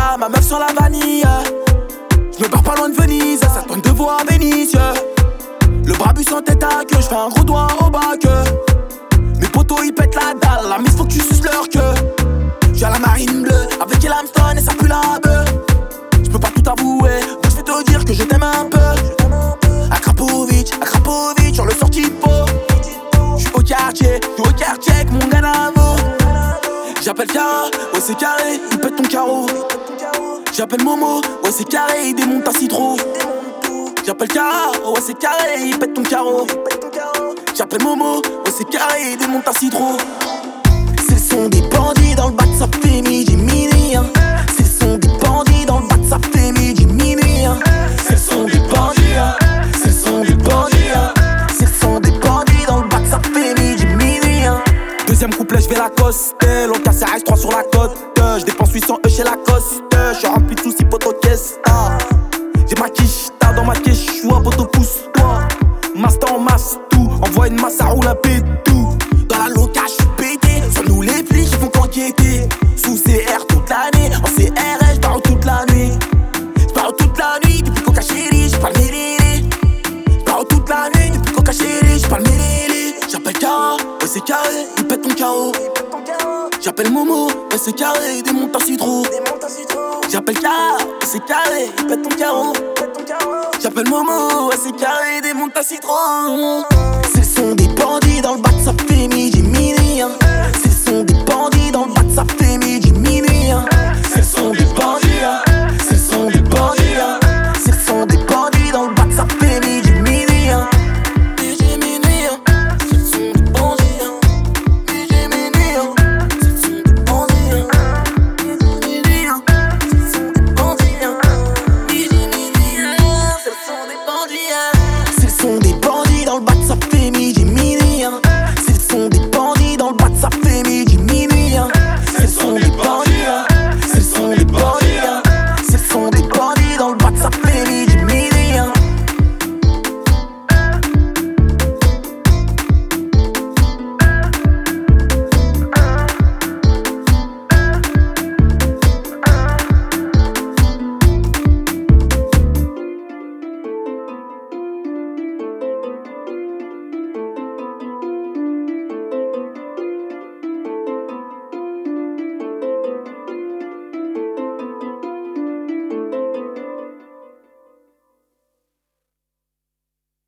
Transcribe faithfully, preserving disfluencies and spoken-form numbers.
Vodka, ma meuf sur la vanille. Je me barre pas loin de Venise, ça tourne de voix à Venise. Le brabus en tête à queue, je fais un gros doigt au bac. Mes potos ils pètent la dalle, la mise faut que tu suces leur queue. J'suis à la marine bleue, avec Elamston et ça pue la beuh. J'peux pas tout avouer, donc j'vais te dire que je t'aime un peu. À Krapovic, à Krapovic, sur le sorti de peau. J'suis au quartier, j'suis au quartier avec mon ganavo. J'appelle Cara, ouais c'est carré, il pète ton carreau. J'appelle Momo, ouais c'est carré, il démonte ta citron. J'appelle Cara, ouais c'est carré, il pète ton carreau. J'appelle Momo, ouais c'est carré, il démonte ta citron. C'est le son des bandits dans le bac, ça fait midi minuit. Hein. C'est le son des bandits dans le bac, ça fait midi minuit. Hein. C'est le son des bandits, hein. C'est le son des bandits, hein. C'est le son des bandits dans le bac, ça fait midi minuit. Hein. Deuxième couplet, j'vais la coster. L'autre casse R S trois sur la côte. J'dépense huit cents E chez Lacoste. J'suis rempli de soucis, poto caisse. Ah. J'ai ma quiche, t'as dans ma quiche, j'suis un poto pousse-toi. Masse en masse, tout. Envoie une masse, ça roule un pétou. Dans la loca, j'suis pété. Sur nous les flics, ils font qu'enquêter. Sous C R toute l'année. En C R S, j'parle toute la nuit. J'parle toute la nuit, depuis Coca Chéri, j'parle mélélé. J'parle toute la nuit, depuis Coca Chéri, j'parle mélélé. J'appelle Cara, ouais c'est carré, il pète ton carreau. J'appelle Momo, ouais c'est carré, il démonte ta citron. J'appelle Cara, ouais c'est carré, il pète ton carreau. J'appelle Momo, ouais c'est carré, il démonte ta citron. C'est le son des bandits dans le bac, ça fait midi minuit. Hein. C'est le son des